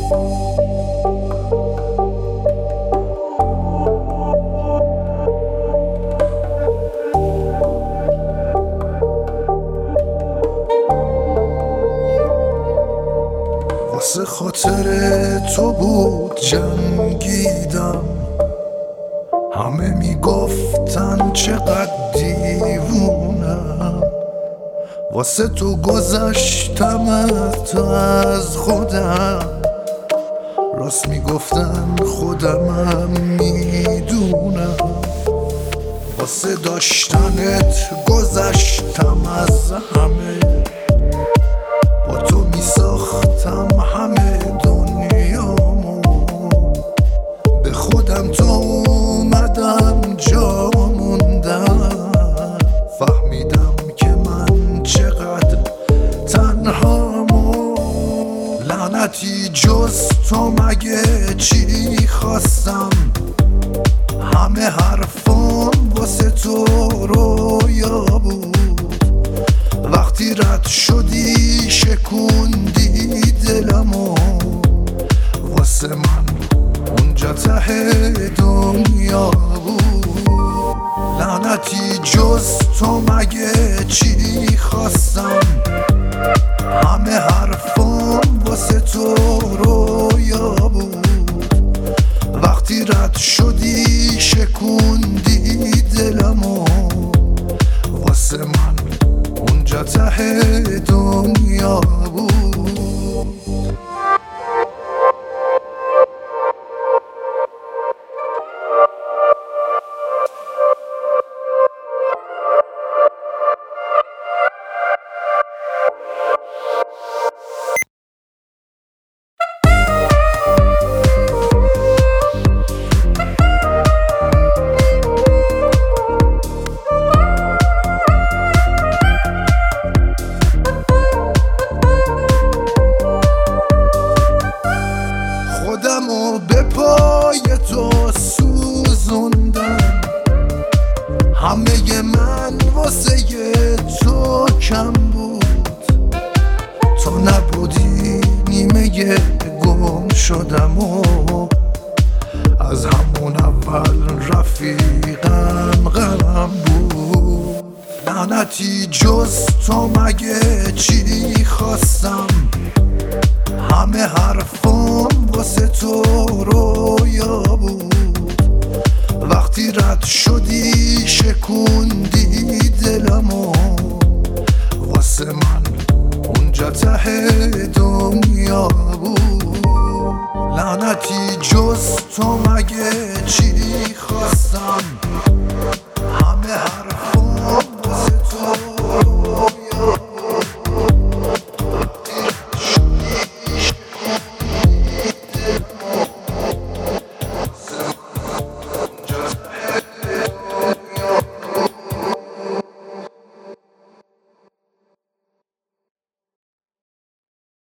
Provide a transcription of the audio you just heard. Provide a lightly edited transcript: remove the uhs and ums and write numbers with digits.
واسه خاطر تو بود جنگیدم، همه میگفتن چقدر دیوونم. واسه تو گذشتم از خودم، راست میگفتن خودمم میدونم. واسه داشتنت گذشتم از همه، با تو میساختم همه دنیامو. به خودم تو اومدم جا موندم، فهمیدم که من چقدر تنهامو. لعنتی جز تو مگه چی خواستم، همه حرفام واسه تو رویا بود. وقتی رد شدی شکوندی دلمو، واسه من اونجا ته دنیا بود. لعنتی جز تو مگه چی خواستم، همه حرفام واسه تو رویا بود. وقتی رد شدی شکوندی دلمو، واسه من اونجا ته دنیا بود. خودمو به پای تو سوزوندم، همه من واسه تو کم بود. تو نبودی نیمه گم شدم و از همون اول رفیقم غرم بود. لعنتی جز تو مگه چی خواستم، همه حرفام واسه تو رویا بود. وقتی رد شدی شکوندی دلمو، واسه من اونجا ته دنیا بود. لعنتی جز تو مگه چی خواستم،